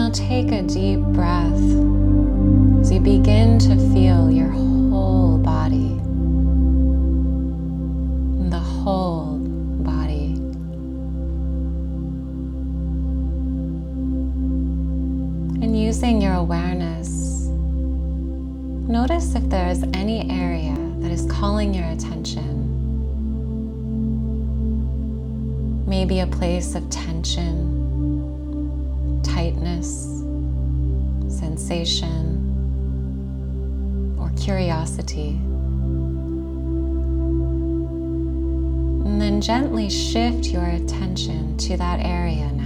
now take a deep breath as you begin to feel your whole body. The whole body. And using your awareness, notice if there is any area that is calling your attention. Maybe a place of tension, tightness, sensation, or curiosity. And then gently shift your attention to that area now.